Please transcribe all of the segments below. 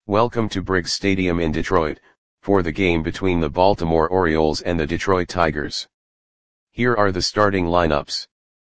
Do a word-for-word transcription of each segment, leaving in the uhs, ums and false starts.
Welcome to Briggs Stadium in Detroit, for the game between the Baltimore Orioles and the Detroit Tigers. Here are the starting lineups.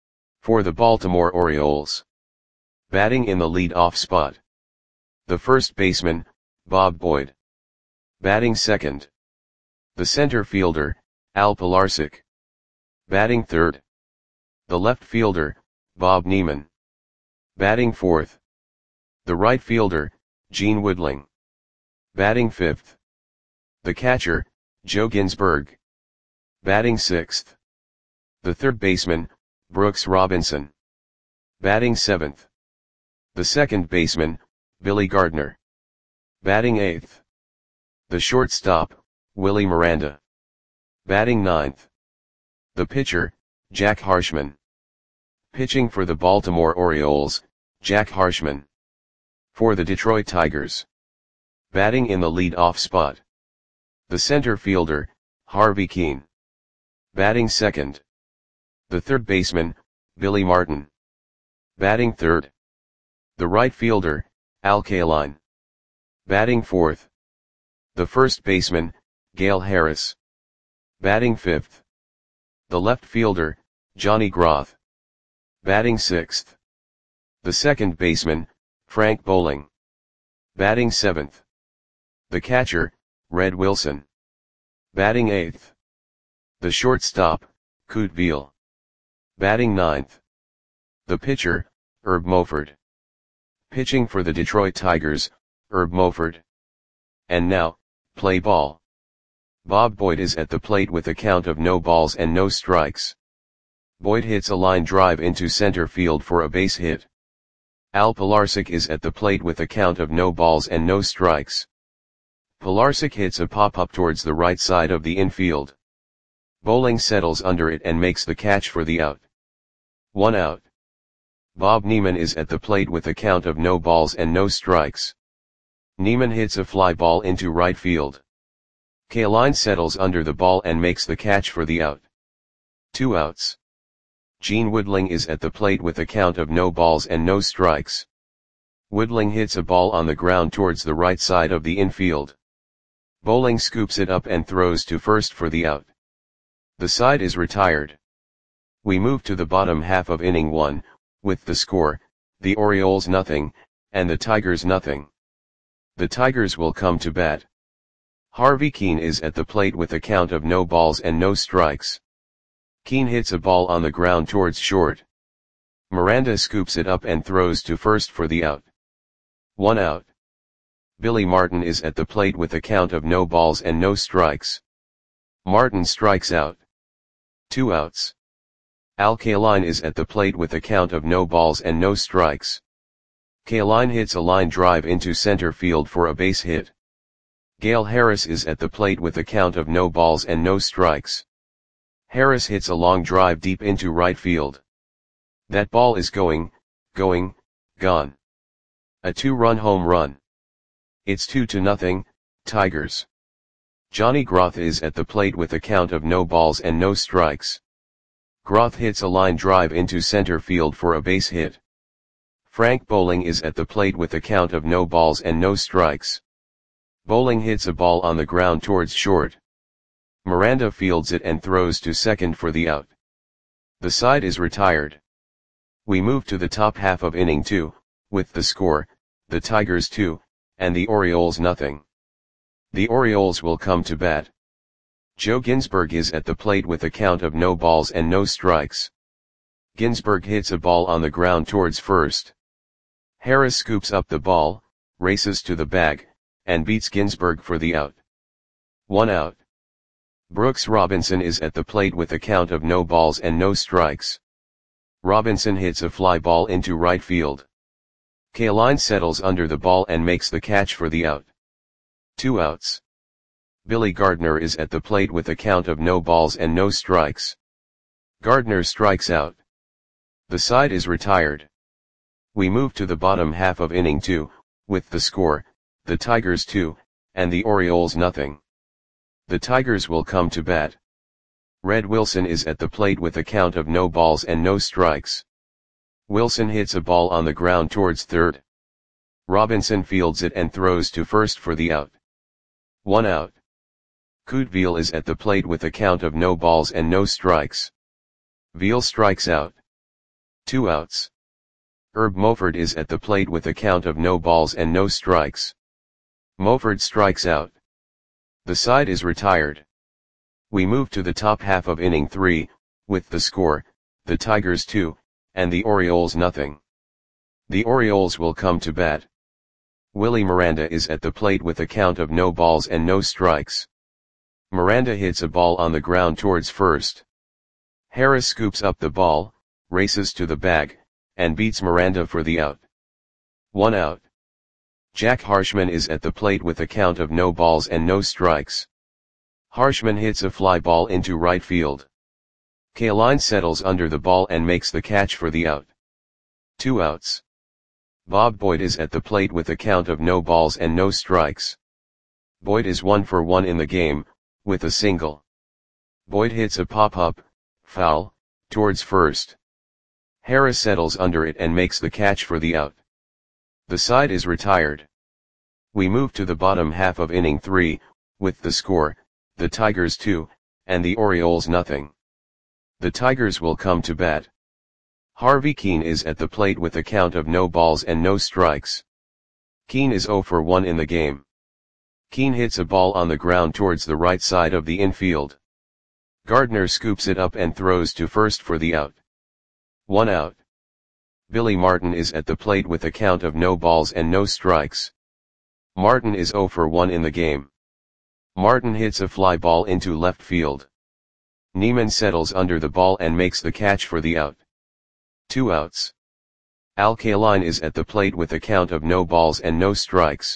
For the Baltimore Orioles. Batting in the lead-off spot. The first baseman, Bob Boyd. Batting second. The center fielder, Al Pilarczyk. Batting third. The left fielder, Bob Neiman. Batting fourth. The right fielder, Gene Woodling. Batting fifth. The catcher, Joe Ginsberg. Batting sixth. The third baseman, Brooks Robinson. Batting seventh. The second baseman, Billy Gardner. Batting eighth. The shortstop, Willie Miranda. Batting ninth. The pitcher, Jack Harshman. Pitching for the Baltimore Orioles, Jack Harshman. For the Detroit Tigers. Batting in the lead-off spot. The center fielder, Harvey Kuenn. Batting second. The third baseman, Billy Martin. Batting third. The right fielder, Al Kaline. Batting fourth. The first baseman, Gale Harris. Batting fifth. The left fielder, Johnny Groth. Batting sixth. The second baseman, Frank Bowling. Batting seventh. The catcher, Red Wilson. Batting eighth. The shortstop, Kute Veal. Batting ninth. The pitcher, Herb Moford. Pitching for the Detroit Tigers, Herb Moford. And now, play ball. Bob Boyd is at the plate with a count of no balls and no strikes. Boyd hits a line drive into center field for a base hit. Al Pilarczyk is at the plate with a count of no balls and no strikes. Pilarczyk hits a pop-up towards the right side of the infield. Bowling settles under it and makes the catch for the out. One out. Bob Neiman is at the plate with a count of no balls and no strikes. Neiman hits a fly ball into right field. Kaline settles under the ball and makes the catch for the out. Two outs. Gene Woodling is at the plate with a count of no balls and no strikes. Woodling hits a ball on the ground towards the right side of the infield. Bowling scoops it up and throws to first for the out. The side is retired. We move to the bottom half of inning one, with the score, the Orioles nothing, and the Tigers nothing. The Tigers will come to bat. Harvey Kuenn is at the plate with a count of no balls and no strikes. Kuenn hits a ball on the ground towards short. Miranda scoops it up and throws to first for the out. One out. Billy Martin is at the plate with a count of no balls and no strikes. Martin strikes out. Two outs. Al Kaline is at the plate with a count of no balls and no strikes. Kaline hits a line drive into center field for a base hit. Gale Harris is at the plate with a count of no balls and no strikes. Harris hits a long drive deep into right field. That ball is going, going, gone. A two-run home run. It's two to nothing, Tigers. Johnny Groth is at the plate with a count of no balls and no strikes. Groth hits a line drive into center field for a base hit. Frank Bowling is at the plate with a count of no balls and no strikes. Bowling hits a ball on the ground towards short. Miranda fields it and throws to second for the out. The side is retired. We move to the top half of inning two, with the score, the Tigers two, and the Orioles nothing. The Orioles will come to bat. Joe Ginsberg is at the plate with a count of no balls and no strikes. Ginsberg hits a ball on the ground towards first. Harris scoops up the ball, races to the bag, and beats Ginsberg for the out. One out. Brooks Robinson is at the plate with a count of no balls and no strikes. Robinson hits a fly ball into right field. Kaline settles under the ball and makes the catch for the out. Two outs. Billy Gardner is at the plate with a count of no balls and no strikes. Gardner strikes out. The side is retired. We move to the bottom half of inning two, with the score, the Tigers two, and the Orioles nothing. The Tigers will come to bat. Red Wilson is at the plate with a count of no balls and no strikes. Wilson hits a ball on the ground towards third. Robinson fields it and throws to first for the out. One out. Couteville is at the plate with a count of no balls and no strikes. Veal strikes out. Two outs. Herb Moford is at the plate with a count of no balls and no strikes. Moford strikes out. The side is retired. We move to the top half of inning three, with the score, the Tigers two, and the Orioles nothing. The Orioles will come to bat. Willie Miranda is at the plate with a count of no balls and no strikes. Miranda hits a ball on the ground towards first. Harris scoops up the ball, races to the bag, and beats Miranda for the out. One out. Jack Harshman is at the plate with a count of no balls and no strikes. Harshman hits a fly ball into right field. Kaline settles under the ball and makes the catch for the out. Two outs. Bob Boyd is at the plate with a count of no balls and no strikes. Boyd is one for one in the game, with a single. Boyd hits a pop-up, foul, towards first. Harris settles under it and makes the catch for the out. The side is retired. We move to the bottom half of inning three, with the score, the Tigers two, and the Orioles nothing. The Tigers will come to bat. Harvey Keene is at the plate with a count of no balls and no strikes. Keene is zero for one in the game. Keene hits a ball on the ground towards the right side of the infield. Gardner scoops it up and throws to first for the out. One out. Billy Martin is at the plate with a count of no balls and no strikes. Martin is zero for one in the game. Martin hits a fly ball into left field. Neiman settles under the ball and makes the catch for the out. Two outs. Al Kaline is at the plate with a count of no balls and no strikes.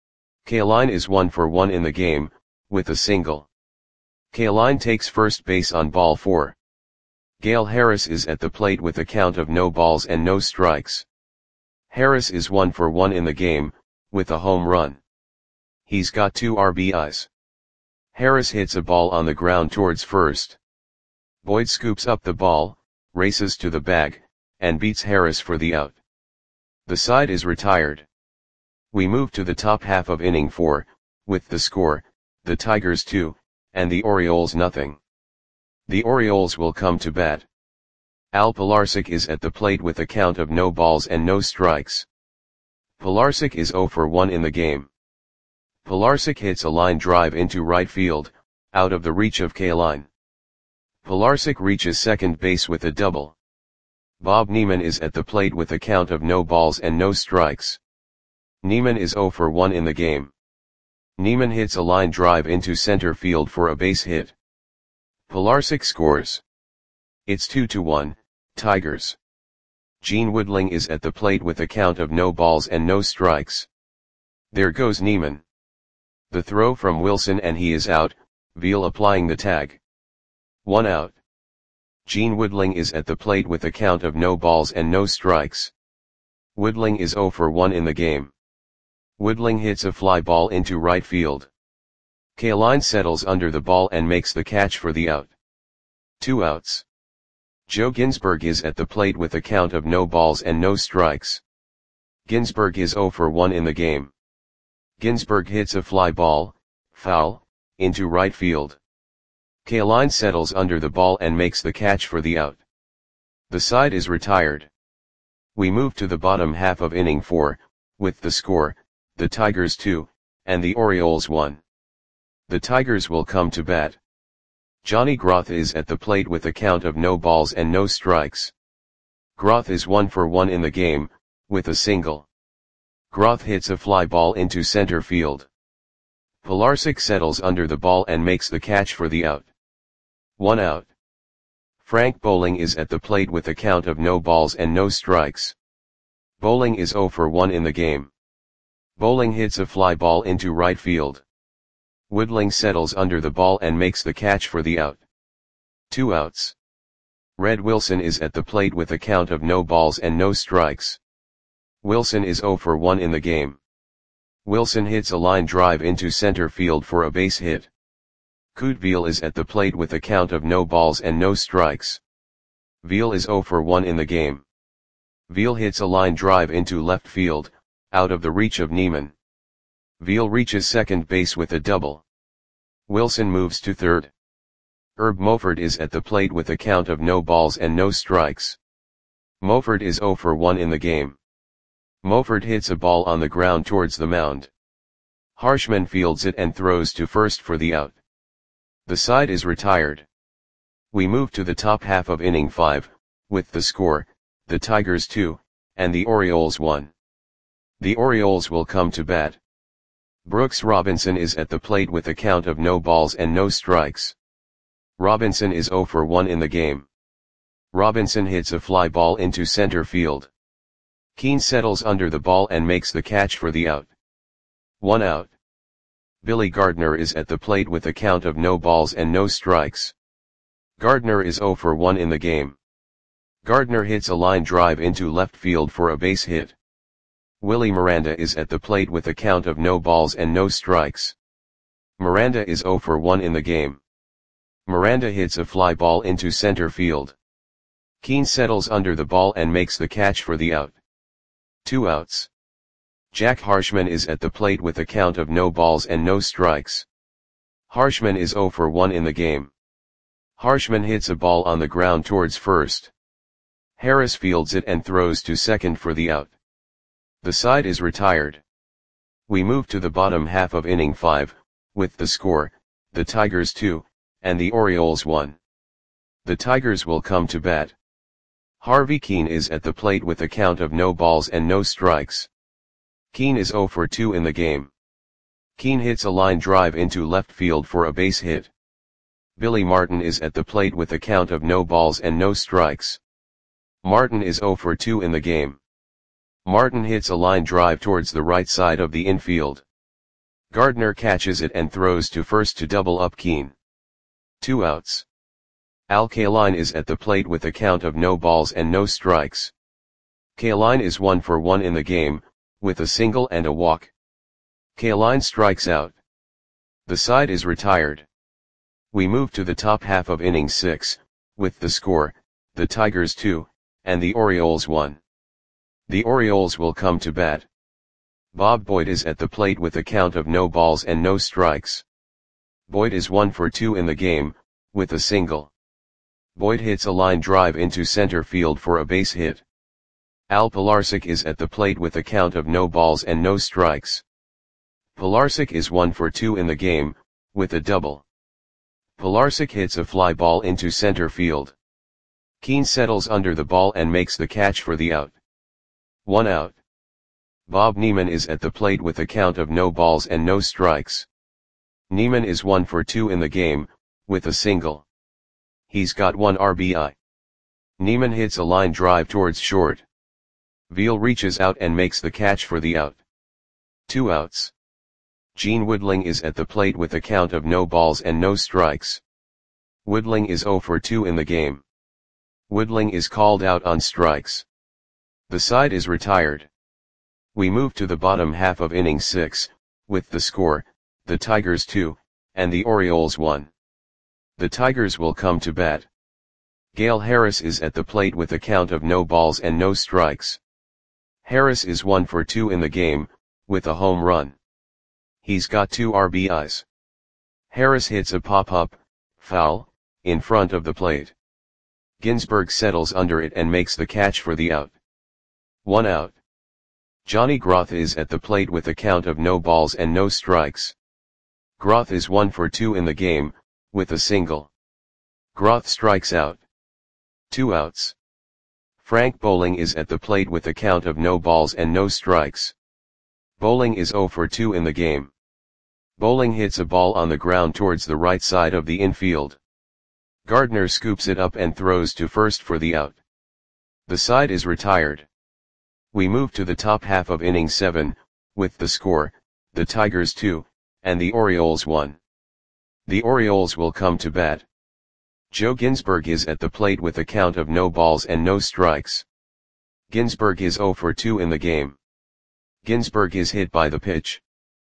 Kaline is one for one in the game, with a single. Kaline takes first base on ball four. Gale Harris is at the plate with a count of no balls and no strikes. Harris is one for one in the game, with a home run. He's got two R B Is. Harris hits a ball on the ground towards first. Boyd scoops up the ball, races to the bag, and beats Harris for the out. The side is retired. We move to the top half of inning four, with the score, the Tigers two, and the Orioles nothing. The Orioles will come to bat. Al Pilarczyk is at the plate with a count of no balls and no strikes. Pilarczyk is zero for one in the game. Pilarczyk hits a line drive into right field, out of the reach of Kaline. Pilarczyk reaches second base with a double. Bob Neiman is at the plate with a count of no balls and no strikes. Neiman is zero for one in the game. Neiman hits a line drive into center field for a base hit. Pilarczyk scores. It's two to one, Tigers. Gene Woodling is at the plate with a count of no balls and no strikes. There goes Neiman. The throw from Wilson and he is out, Veal applying the tag. One out. Gene Woodling is at the plate with a count of no balls and no strikes. Woodling is zero for one in the game. Woodling hits a fly ball into right field. Kaline settles under the ball and makes the catch for the out. Two outs. Joe Ginsberg is at the plate with a count of no balls and no strikes. Ginsberg is zero for one in the game. Ginsberg hits a fly ball, foul, into right field. Kaline settles under the ball and makes the catch for the out. The side is retired. We move to the bottom half of inning four, with the score, the Tigers two, and the Orioles one. The Tigers will come to bat. Johnny Groth is at the plate with a count of no balls and no strikes. Groth is one for one in the game, with a single. Groth hits a fly ball into center field. Pilarczyk settles under the ball and makes the catch for the out. One out. Frank Bowling is at the plate with a count of no balls and no strikes. Bowling is zero for one in the game. Bowling hits a fly ball into right field. Woodling settles under the ball and makes the catch for the out. Two outs. Red Wilson is at the plate with a count of no balls and no strikes. Wilson is zero for one in the game. Wilson hits a line drive into center field for a base hit. Couteville is at the plate with a count of no balls and no strikes. Veal is zero for one in the game. Veal hits a line drive into left field, out of the reach of Neiman. Veal reaches second base with a double. Wilson moves to third. Herb Moford is at the plate with a count of no balls and no strikes. Moford is oh for one in the game. Moford hits a ball on the ground towards the mound. Harshman fields it and throws to first for the out. The side is retired. We move to the top half of inning five, with the score, the Tigers two, and the Orioles one. The Orioles will come to bat. Brooks Robinson is at the plate with a count of no balls and no strikes. Robinson is oh for one in the game. Robinson hits a fly ball into center field. Keane settles under the ball and makes the catch for the out. One out. Billy Gardner is at the plate with a count of no balls and no strikes. Gardner is oh for one in the game. Gardner hits a line drive into left field for a base hit. Willie Miranda is at the plate with a count of no balls and no strikes. Miranda is oh for one in the game. Miranda hits a fly ball into center field. Keane settles under the ball and makes the catch for the out. Two outs. Jack Harshman is at the plate with a count of no balls and no strikes. Harshman is oh for one in the game. Harshman hits a ball on the ground towards first. Harris fields it and throws to second for the out. The side is retired. We move to the bottom half of inning five, with the score, the Tigers two, and the Orioles one. The Tigers will come to bat. Harvey Keane is at the plate with a count of no balls and no strikes. Keane is oh for two in the game. Keane hits a line drive into left field for a base hit. Billy Martin is at the plate with a count of no balls and no strikes. Martin is oh for two in the game. Martin hits a line drive towards the right side of the infield. Gardner catches it and throws to first to double up Keane. Two outs. Al Kaline is at the plate with a count of no balls and no strikes. Kaline is one for one in the game, with a single and a walk. Kaline strikes out. The side is retired. We move to the top half of inning six, with the score, the Tigers two, and the Orioles one. The Orioles will come to bat. Bob Boyd is at the plate with a count of no balls and no strikes. Boyd is one for two in the game, with a single. Boyd hits a line drive into center field for a base hit. Al Pilarczyk is at the plate with a count of no balls and no strikes. Pilarczyk is one for two in the game, with a double. Pilarczyk hits a fly ball into center field. Keane settles under the ball and makes the catch for the out. One out. Bob Neiman is at the plate with a count of no balls and no strikes. Neiman is one for two in the game, with a single. He's got one R B I. Neiman hits a line drive towards short. Veal reaches out and makes the catch for the out. Two outs. Gene Woodling is at the plate with a count of no balls and no strikes. Woodling is oh for two in the game. Woodling is called out on strikes. The side is retired. We move to the bottom half of inning six, with the score, the Tigers two, and the Orioles one. The Tigers will come to bat. Gale Harris is at the plate with a count of no balls and no strikes. Harris is one for two in the game, with a home run. He's got two R B Is. Harris hits a pop-up, foul, in front of the plate. Ginsberg settles under it and makes the catch for the out. One out. Johnny Groth is at the plate with a count of no balls and no strikes. Groth is one for two in the game, with a single. Groth strikes out. Two outs. Frank Bowling is at the plate with a count of no balls and no strikes. Bowling is oh for two in the game. Bowling hits a ball on the ground towards the right side of the infield. Gardner scoops it up and throws to first for the out. The side is retired. We move to the top half of inning seven, with the score, the Tigers two, and the Orioles one. The Orioles will come to bat. Joe Ginsberg is at the plate with a count of no balls and no strikes. Ginsberg is oh for two in the game. Ginsberg is hit by the pitch.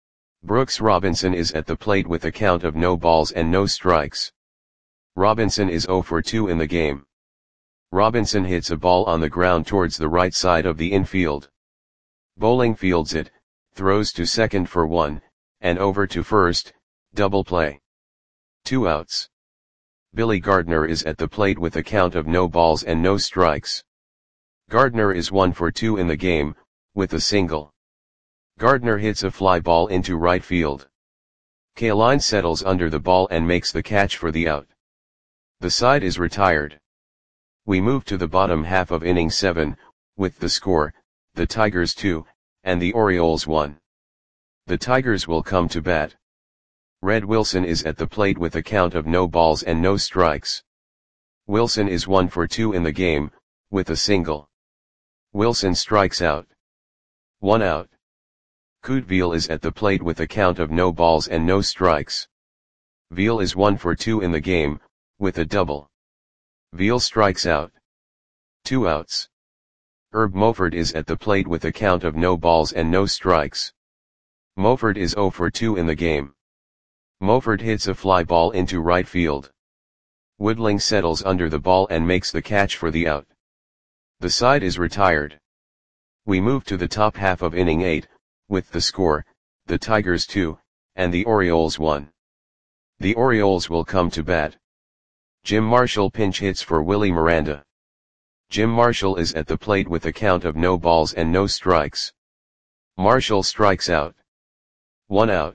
Brooks Robinson is at the plate with a count of no balls and no strikes. Robinson is oh for two in the game. Robinson hits a ball on the ground towards the right side of the infield. Bowling fields it, throws to second for one, and over to first, double play. Two outs. Billy Gardner is at the plate with a count of no balls and no strikes. Gardner is one for two in the game, with a single. Gardner hits a fly ball into right field. Kaline settles under the ball and makes the catch for the out. The side is retired. We move to the bottom half of inning seven, with the score, the Tigers two, and the Orioles one. The Tigers will come to bat. Red Wilson is at the plate with a count of no balls and no strikes. Wilson is one for two in the game, with a single. Wilson strikes out. One out. Couteville is at the plate with a count of no balls and no strikes. Veal is one for two in the game, with a double. Veal strikes out. Two outs. Herb Moford is at the plate with a count of no balls and no strikes. Moford is zero for two in the game. Moford hits a fly ball into right field. Woodling settles under the ball and makes the catch for the out. The side is retired. We move to the top half of inning eight, with the score, the Tigers two, and the Orioles one. The Orioles will come to bat. Jim Marshall pinch hits for Willie Miranda. Jim Marshall is at the plate with a count of no balls and no strikes. Marshall strikes out. One out.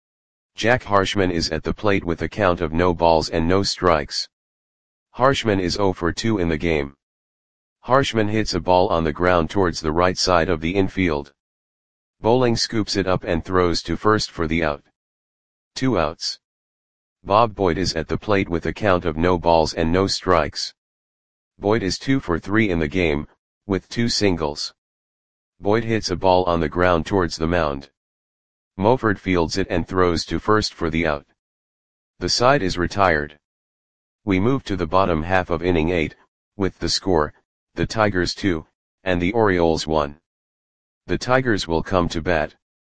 Jack Harshman is at the plate with a count of no balls and no strikes. Harshman is zero for two in the game. Harshman hits a ball on the ground towards the right side of the infield. Bowling scoops it up and throws to first for the out. Two outs. Bob Boyd is at the plate with a count of no balls and no strikes. Boyd is two for three in the game, with two singles. Boyd hits a ball on the ground towards the mound. Moford fields it and throws to first for the out. The side is retired. We move to the bottom half of inning eight, with the score, the Tigers two, and the Orioles one. The Tigers will come to bat.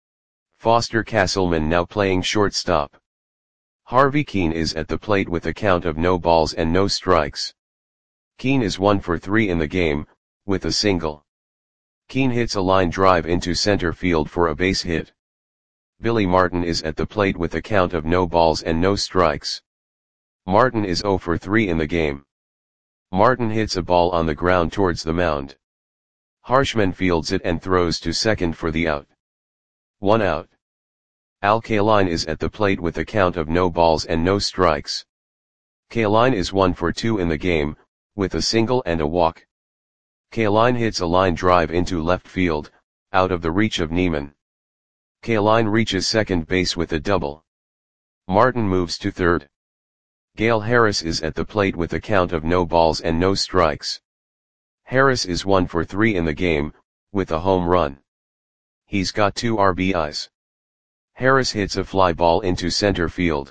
Foster Castleman now playing shortstop. Harvey Keene is at the plate with a count of no balls and no strikes. Keene is one for three in the game, with a single. Keene hits a line drive into center field for a base hit. Billy Martin is at the plate with a count of no balls and no strikes. Martin is zero for three in the game. Martin hits a ball on the ground towards the mound. Harshman fields it and throws to second for the out. One out. Al Kaline is at the plate with a count of no balls and no strikes. Kaline is one for two in the game, with a single and a walk. Kaline hits a line drive into left field, out of the reach of Neiman. Kaline reaches second base with a double. Martin moves to third. Gale Harris is at the plate with a count of no balls and no strikes. Harris is one for three in the game, with a home run. He's got two R B Is. Harris hits a fly ball into center field.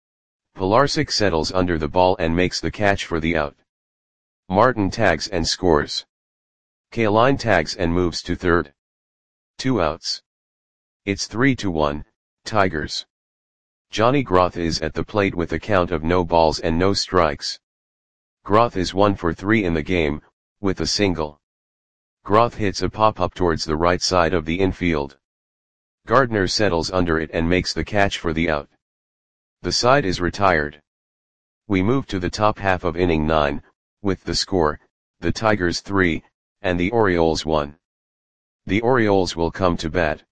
Pilarczyk settles under the ball and makes the catch for the out. Martin tags and scores. Kaline tags and moves to third. Two outs. It's three to one, Tigers. Johnny Groth is at the plate with a count of no balls and no strikes. Groth is one for three in the game, with a single. Groth hits a pop-up towards the right side of the infield. Gardner settles under it and makes the catch for the out. The side is retired. We move to the top half of inning nine, with the score, the Tigers three, and the Orioles one. The Orioles will come to bat.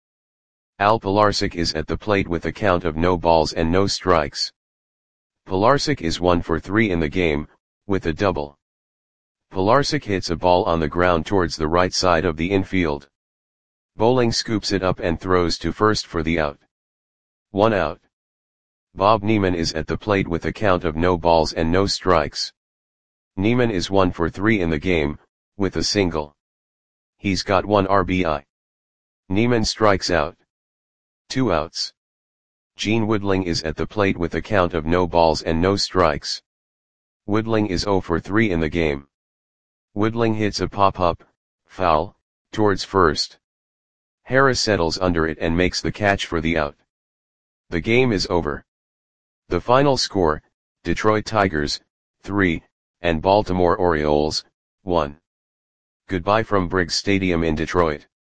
Al Pilarczyk is at the plate with a count of no balls and no strikes. Pilarczyk is one for three in the game, with a double. Pilarczyk hits a ball on the ground towards the right side of the infield. Bowling scoops it up and throws to first for the out. One out. Bob Neiman is at the plate with a count of no balls and no strikes. Neiman is one for three in the game, with a single. He's got one R B I. Neiman strikes out. Two outs. Gene Woodling is at the plate with a count of no balls and no strikes. Woodling is zero for three in the game. Woodling hits a pop-up, foul, towards first. Harris settles under it and makes the catch for the out. The game is over. The final score, Detroit Tigers, three, and Baltimore Orioles, one. Goodbye from Briggs Stadium in Detroit.